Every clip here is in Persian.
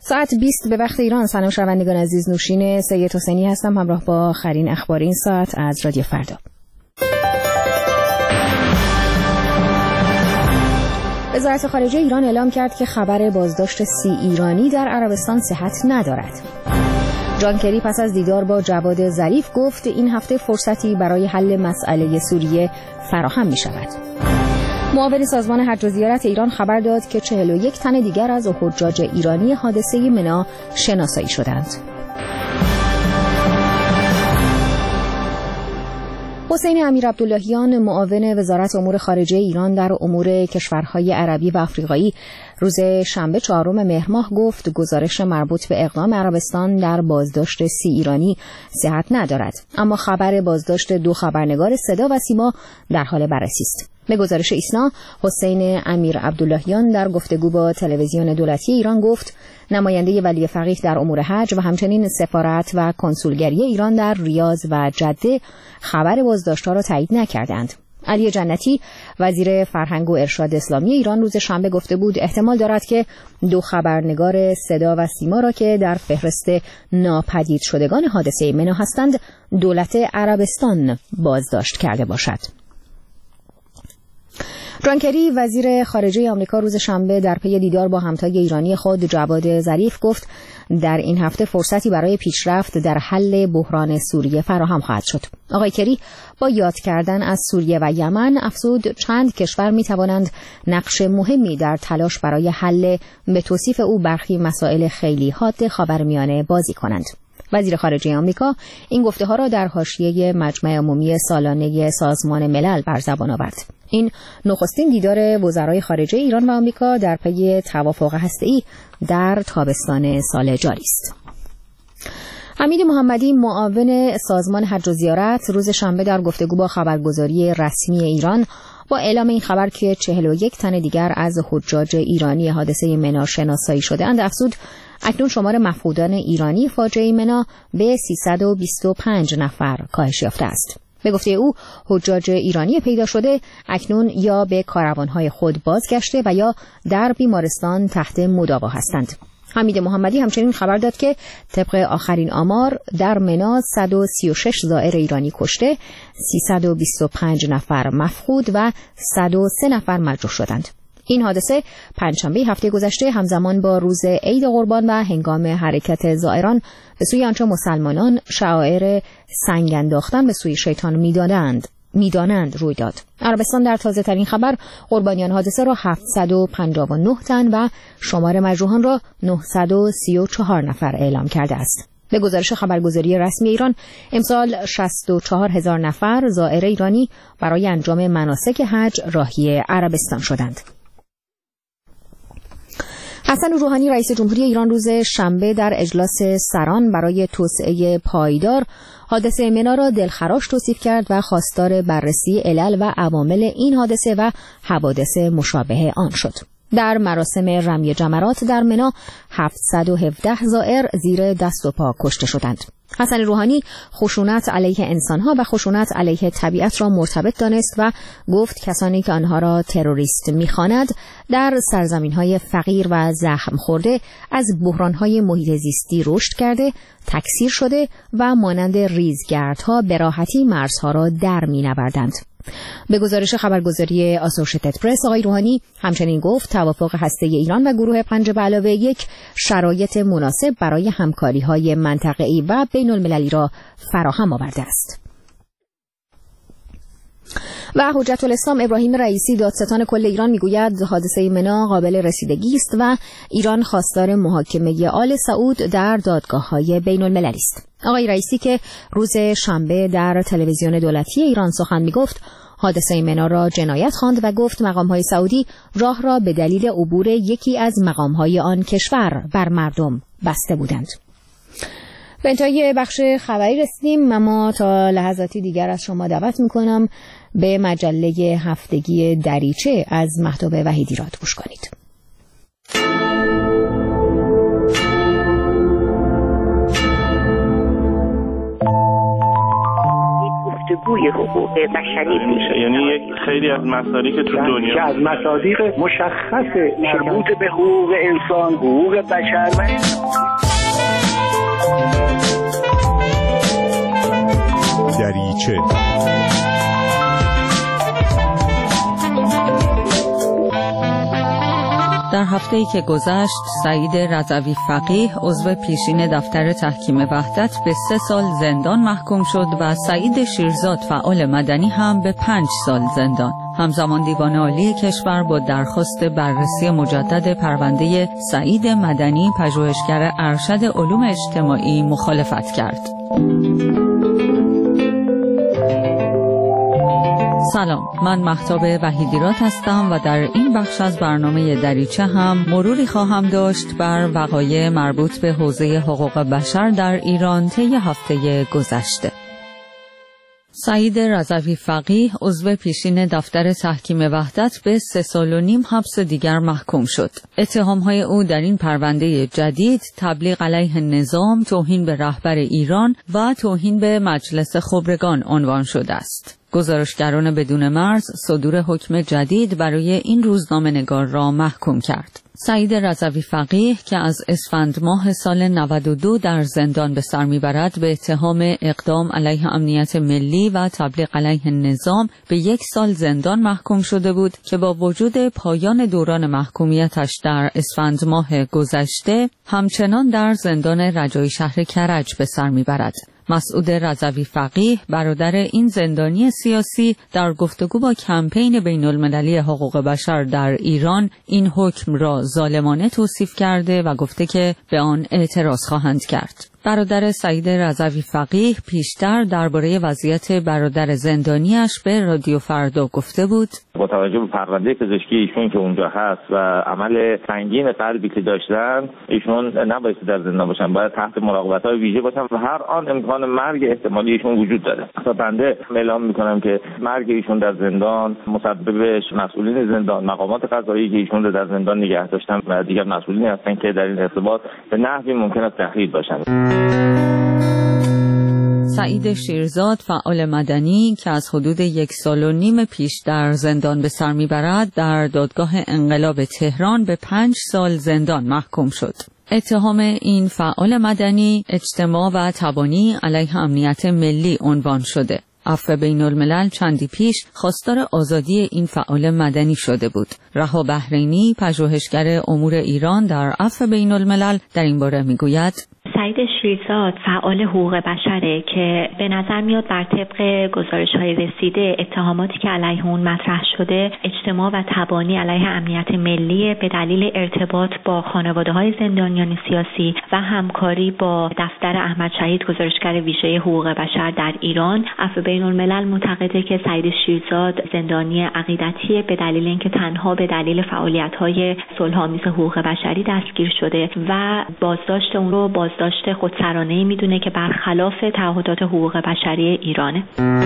ساعت 20 به وقت ایران. سلام شنوندگان عزیز، نوشین سید حسینی هستم همراه با آخرین اخبار این ساعت از رادیو فردا. وزارت خارجه ایران اعلام کرد که خبر بازداشت 30 ایرانی در عربستان صحت ندارد. جان کری پس از دیدار با جواد ظریف گفت این هفته فرصتی برای حل مسئله سوریه فراهم می شود. معاون سازمان حج و زیارت ایران خبر داد که 41 تن دیگر از حجاج ایرانی حادثه منا شناسایی شدند. حسین امیرعبداللهیان معاون وزارت امور خارجه ایران در امور کشورهای عربی و آفریقایی روز شنبه 4 مهر ماه گفت گزارش مربوط به اقدام عربستان در بازداشت 30 ایرانی صحت ندارد، اما خبر بازداشت 2 خبرنگار صدا و سیما در حال بررسی است. به گزارش ایسنا، حسین امیرعبداللهیان در گفتگو با تلویزیون دولتی ایران گفت نماینده ولی فقیه در امور حج و همچنین سفارت و کنسولگری ایران در ریاض و جده خبر بازداشت‌ها را تایید نکردند. علی جنتی وزیر فرهنگ و ارشاد اسلامی ایران روز شنبه گفته بود احتمال دارد که 2 خبرنگار صدا و سیما را که در فهرست ناپدید شدگان حادثه منا هستند دولت عربستان بازداشت کرده باشد. جان کری وزیر خارجه آمریکا روز شنبه در پی دیدار با همتای ایرانی خود جواد ظریف گفت در این هفته فرصتی برای پیشرفت در حل بحران سوریه فراهم خواهد شد. آقای کری با یاد کردن از سوریه و یمن افزود چند کشور می توانند نقش مهمی در تلاش برای حل به توصیف او برخی مسائل خیلی حاد خاورمیانه بازی کنند. وزیر خارجه آمریکا این گفته‌ها را در حاشیه مجمع عمومی سالانه سازمان ملل بر زبان آورد. این نخستین دیدار وزرای خارجه ایران و آمریکا در پی توافق هسته‌ای در تابستان سال جاری است. حمید محمدی معاون سازمان حج و زیارت روز شنبه در گفتگو با خبرگزاری رسمی ایران با اعلام این خبر که 41 تن دیگر از حجاج ایرانی حادثه منا شناسایی شده‌اند افزود اکنون شمار مفقودان ایرانی فاجعه منا به 325 نفر کاهش یافته است. به گفته او حجاج ایرانی پیدا شده اکنون یا به کاروانهای خود بازگشته و یا در بیمارستان تحت مداوا هستند. حمید محمدی همچنین خبر داد که طبق آخرین آمار در منا 136 زائر ایرانی کشته، 325 نفر مفقود و 103 نفر مجروح شدند. این حادثه پنجشنبه هفته گذشته همزمان با روز عید قربان و هنگام حرکت زائران به سوی آنچه مسلمانان شعائر سنگ انداختن به سوی شیطان میدانند روی داد. عربستان در تازه ترین خبر قربانیان حادثه را 759 تن و شمار مجروحان را 934 نفر اعلام کرده است. به گزارش خبرگزاری رسمی ایران امسال 64,000 نفر زائر ایرانی برای انجام مناسک حج راهی عربستان شدند. حسن روحانی رئیس جمهوری ایران روز شنبه در اجلاس سران برای توسعه پایدار حادثه منا را دلخراش توصیف کرد و خواستار بررسی علل و عوامل این حادثه و حوادث مشابه آن شد. در مراسم رمی جمرات در منا 717 زائر زیر دست و پا کشته شدند. حسن روحانی خشونت علیه انسانها و خشونت علیه طبیعت را مرتبط دانست و گفت کسانی که آنها را تروریست می‌خواند در سرزمین‌های فقیر و زخم خورده از بحران‌های محیط زیستی رشد کرده، تکثیر شده و مانند ریزگردها به راحتی مرزها را در می‌نوردند. به گزارش خبرگزاری آسوشیتد پرس آقای روحانی همچنین گفت توافق هسته ایران و گروه 5+1 شرایط مناسب برای همکاری‌های منطقه‌ای و بین‌المللی را فراهم آورده است. و حجت الاسلام ابراهیم رئیسی دادستان کل ایران میگوید حادثه منا قابل رسیدگی است و ایران خواستار محاکمه آل سعود در دادگاه‌های بین‌المللی است. آقای رئیسی که روز شنبه در تلویزیون دولتی ایران سخن میگفت حادثه منا را جنایت خواند و گفت مقام‌های سعودی راه را به دلیل عبور یکی از مقام‌های آن کشور بر مردم بسته بودند. به انتهای بخش خبری رسیدیم، اما تا لحظاتی دیگر از شما دعوت میکنم به مجله هفتگی دریچه از مهتاب وحیدی را گوش کنید. بازگوی حقوق بشری میشه. یعنی یک خیلی از مصادیق تو دنیا که از مصادیق مشخص مربوط به حقوق انسان، حقوق بشر و دریچه. در هفته‌ای که گذشت، سعید رضوی فقیه عضو پیشین دفتر تحکیم وحدت به 3 سال زندان محکوم شد و سعید شیرزاد فعال مدنی هم به 5 سال زندان. همزمان دیوان عالی کشور با درخواست بررسی مجدد پرونده سعید مدنی پژوهشگر ارشد علوم اجتماعی مخالفت کرد. سلام، من مهتاب وحیدیرات هستم و در این بخش از برنامه دریچه هم مروری خواهم داشت بر وقایع مربوط به حوزه حقوق بشر در ایران طی هفته گذشته. سعید رضوی فقیه عضو پیشین دفتر تحکیم وحدت به 3 سال و نیم حبس دیگر محکوم شد. اتهام‌های او در این پرونده جدید تبلیغ علیه نظام، توهین به رهبر ایران و توهین به مجلس خبرگان عنوان شده است. گزارشگران بدون مرز صدور حکم جدید برای این روزنامه‌نگار را محکوم کرد. سعید رضوی فقیه که از اسفند ماه سال 92 در زندان به سر میبرد به اتهام اقدام علیه امنیت ملی و تبلیغ علیه نظام به 1 سال زندان محکوم شده بود که با وجود پایان دوران محکومیتش در اسفند ماه گذشته همچنان در زندان رجایی شهر کرج به سر میبرد. مسعود رضوی فقیه برادر این زندانی سیاسی در گفتگو با کمپین بین‌المللی حقوق بشر در ایران این حکم را ظالمانه توصیف کرده و گفته که به آن اعتراض خواهند کرد. برادر سعید رضوی فقیه پیشتر درباره وضعیت برادر زندانیش به رادیو فردا گفته بود: با توجه به پرونده پزشکی ایشون که اونجا هست و عمل سنگین قلبی که داشتن، ایشون نباید در زندان باشن، باید تحت مراقبت‌های ویژه باشن و هر آن امکان مرگ احتمالی ایشون وجود داره. تا بنده اعلام می‌کنم که مرگ ایشون در زندان مسببش مسئولین زندان، مقامات قضایی که ایشون رو در زندان نگه داشتن و دیگر مسئولین هستن که در این ارتباط به نحوی ممکن است تخریب باشن. سعید شیرزاد فعال مدنی که از حدود 1 سال و نیم پیش در زندان به سر میبرد در دادگاه انقلاب تهران به 5 سال زندان محکوم شد. اتهام این فعال مدنی اجتماع و تبانی علیه امنیت ملی عنوان شده. عفو بین‌الملل چندی پیش خواستار آزادی این فعال مدنی شده بود. رها بحرینی پژوهشگر امور ایران در عفو بین‌الملل در این باره میگوید: سعید شیرزاد فعال حقوق بشره که به نظر میاد بر طبق گزارش‌های رسیده اتهاماتی که علیه اون مطرح شده اجتماع و تبانی علیه امنیت ملی به دلیل ارتباط با خانواده‌های زندانیان سیاسی و همکاری با دفتر احمد شهید گزارشگر ویژه حقوق بشر در ایران. عفو بین‌الملل معتقده که سعید شیرزاد زندانی عقیدتی به دلیل اینکه تنها به دلیل فعالیت‌های صلح‌آمیز حقوق بشری دستگیر شده و بازداشت اون رو بازداشت خودسرانه‌ای میدونه که برخلاف تعهدات حقوق بشری ایرانه.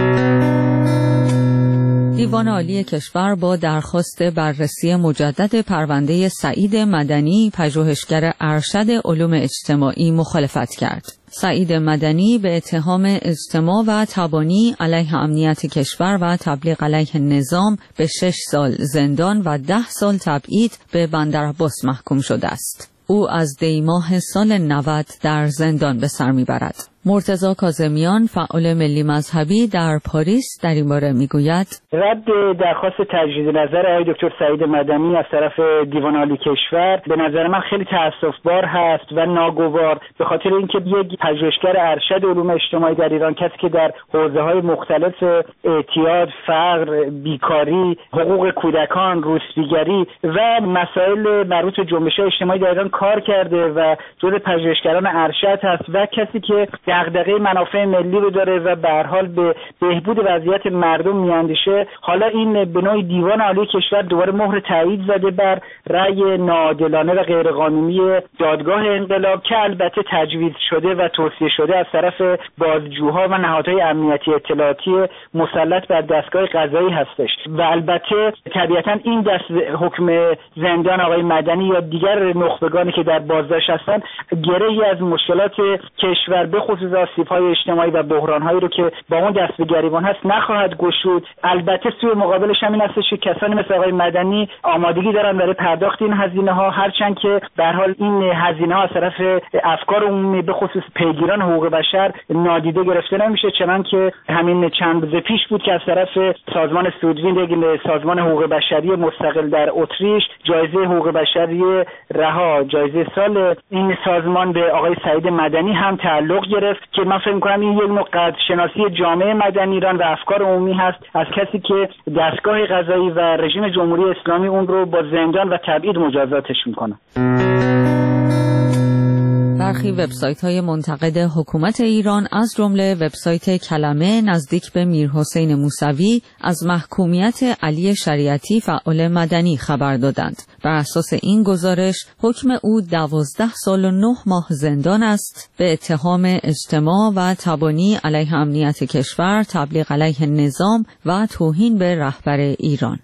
دیوان عالی کشور با درخواست بررسی مجدد پرونده سعید مدنی پژوهشگر ارشد علوم اجتماعی مخالفت کرد. سعید مدنی به اتهام اجتماع و تبانی علیه امنیت کشور و تبلیغ علیه نظام به 6 سال زندان و 10 سال تبعید به بندرعباس محکوم شده است. او از دیماه سال 90 در زندان به سر میبرد. مرتضی کاظمیان فعال ملی مذهبی در پاریس در این باره میگوید: رد درخواست تجدید نظر آقای دکتر سعید مدنی از طرف دیوان عالی کشور به نظر من خیلی تأسف‌بار هست و ناگوار، به خاطر اینکه یک پژوهشگر ارشد علوم اجتماعی در ایران، کسی که در حوزه‌های مختلف اعتیاد، فقر، بیکاری، حقوق کودکان، روسپیگری و مسائل مربوط به جنبش‌های اجتماعی در ایران کار کرده و جزو پژوهشگران ارشد هست و کسی که دغدغه منافع ملی رو داره و به هر حال به بهبود وضعیت مردم میاندیشه، حالا این به نوعی دیوان عالی کشور دوباره مهر تایید زده بر رأی ناعادلانه و غیرقانونی دادگاه انقلاب که البته تجویز شده و توصیه شده از طرف بازجوها و نهادهای امنیتی اطلاعاتی مسلط بر دستگاه قضایی هستش. و البته طبیعتا این دست حکم زندان آقای مدنی یا دیگر نخبگانی که در بازداشت هستن گره‌ای از مشکلات کشور به خصوص خصوص آسیب‌های اجتماعی و بحران‌هایی رو که با اون دست به گریبان هست نخواهد گشود. البته سوی مقابلش هم این هستش که کسانی مثل آقای مدنی آمادگی دارن برای پرداخت این هزینه‌ها، هرچند که به هر حال این هزینه‌ها از طرف افکار عمومی به خصوص پیگیران حقوق بشر نادیده گرفته نمیشه، چنانکه همین چند روز پیش بود که از طرف سازمان سودوین، سازمان حقوق بشری مستقل در اتریش، جایزه حقوق بشری رها، جایزه سال این سازمان به آقای سعید مدنی هم تعلق گرفت که من فکر می‌کنم این یک نوع قدرشناسی جامعه مدنی ایران و افکار عمومی هست از کسی که دستگاه قضایی و رژیم جمهوری اسلامی اون رو با زندان و تبعید مجازاتش میکنه. برخی وبسایت‌های منتقد حکومت ایران از جمله وبسایت کلمه نزدیک به میرحسین موسوی از محکومیت علی شریعتی فعال مدنی خبر دادند. بر اساس این گزارش حکم او 12 سال و 9 ماه زندان است به اتهام اجتماع و تبانی علیه امنیت کشور، تبلیغ علیه نظام و توهین به رهبر ایران.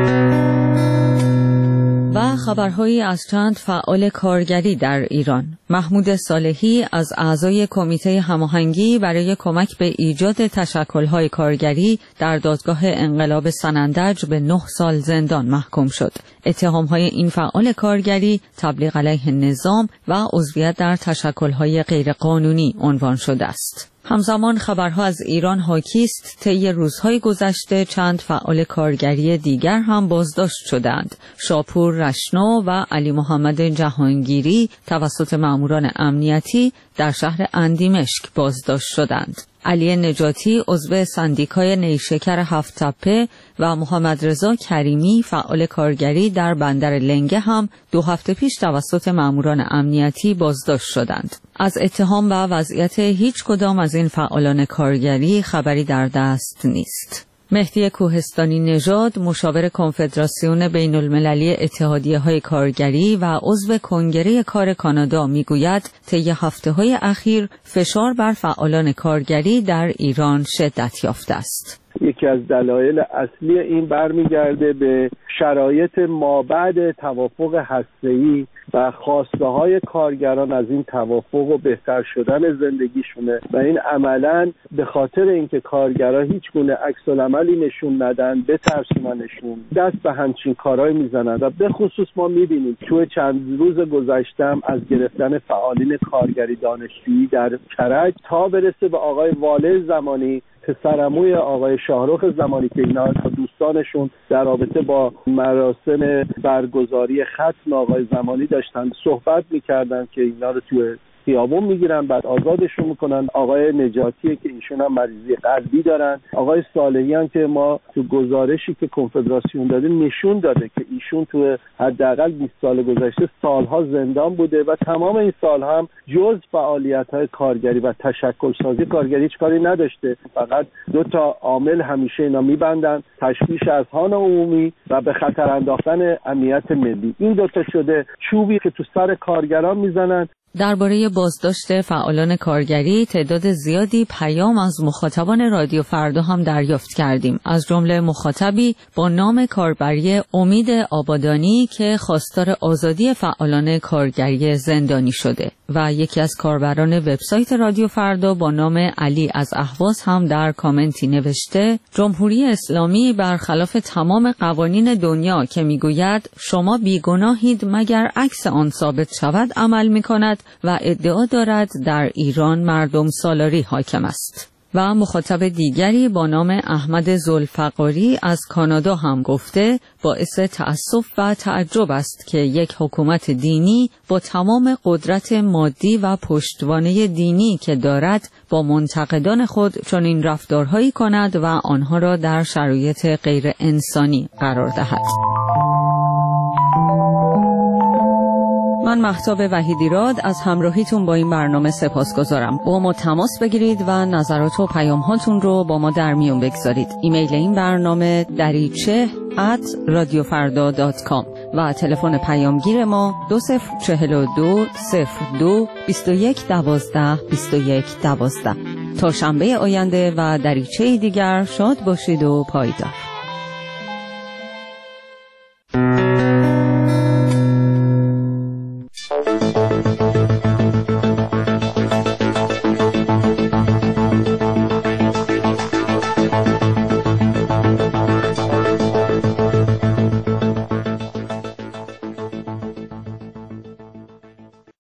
و خبرهایی از چند فعال کارگری در ایران. محمود صالحی از اعضای کمیته هماهنگی برای کمک به ایجاد تشکل‌های کارگری در دادگاه انقلاب سنندج به 9 سال زندان محکوم شد. اتهام‌های این فعال کارگری تبلیغ علیه نظام و عضویت در تشکل‌های غیرقانونی عنوان شده است. همزمان خبرها از ایران حاکی است طی روزهای گذشته چند فعال کارگری دیگر هم بازداشت شدند. شاپور رشنو و علی محمد جهانگیری توسط ماموران امنیتی در شهر اندیمشک بازداشت شدند. علی نجاتی عضو سندیکای نیشکر هفت تپه و محمد رضا کریمی فعال کارگری در بندر لنگه هم 2 هفته پیش توسط ماموران امنیتی بازداشت شدند. از اتهام و وضعیت هیچ کدام از این فعالان کارگری خبری در دست نیست. مهدی کوهستانی نژاد مشاور کنفدراسیون بین المللی اتحادیه‌های کارگری و عضو کنگره کار کانادا میگوید طی هفته‌های اخیر فشار بر فعالان کارگری در ایران شدت یافته است. یکی از دلایل اصلی این برمیگرده به شرایط مابعد توافق هسته‌ای و خواسته‌های کارگران از این توافق و بهتر شدن زندگیشونه و این عملاً به خاطر اینکه کارگرها هیچ گونه عکس‌العملی نشون ندن، بترسوننشون، دست به همچین کارهای میزنن و به خصوص ما میبینیم توی چند روز گذشتم از گرفتن فعالین کارگری دانشجویی در کرج تا برسه به آقای والد زمانی پسرعموی آقای شاهرخ زمانی که اینا دوستانشون در رابطه با مراسم برگزاری ختم آقای زمانی داشتن صحبت میکردن که اینا رو توی خیابون میگیرن بعد آزادشون میکنن. آقای نجاتیه که ایشون هم مریضی قلبی دارن. آقای صالحی هم که ما تو گزارشی که کنفدراسیون داده نشون داده که ایشون تو حداقل 20 سال گذشته سالها زندان بوده و تمام این سالها هم جز فعالیت‌های کارگری و تشکل سازی کارگری هیچ کاری نداشته. فقط 2 تا عامل همیشه اینا میبندن: تشویش اذهان عمومی و به خطر انداختن امنیت ملی. این 2 تا شده چوبی که تو سر کارگران میزنن. درباره بازداشت فعالان کارگری تعداد زیادی پیام از مخاطبان رادیو فردا هم دریافت کردیم، از جمله مخاطبی با نام کاربری امید آبادانی که خواستار آزادی فعالان کارگری زندانی شده و یکی از کاربران وبسایت رادیو فردا با نام علی از اهواز هم در کامنتی نوشته: جمهوری اسلامی برخلاف تمام قوانین دنیا که میگوید شما بیگناهید مگر عکس آن ثابت شود عمل میکند و ادعا دارد در ایران مردم سالاری حاکم است. و مخاطب دیگری با نام احمد ذوالفقاری از کانادا هم گفته باعث تأسف و تعجب است که یک حکومت دینی با تمام قدرت مادی و پشتوانه دینی که دارد با منتقدان خود چنین رفتارهایی کند و آنها را در شرایط غیر انسانی قرار دهد. من مهتاب وحیدیراد از همراهیتون با این برنامه سپاسگزارم. با ما تماس بگیرید و نظرات و پیام هاتون رو با ما در میون بگذارید. ایمیل این برنامه dariche@radiofarda.com و تلفن پیامگیر ما 2042 02 21 12 21 12. تا شنبه آینده و دریچه دیگر شاد باشید و پایدار.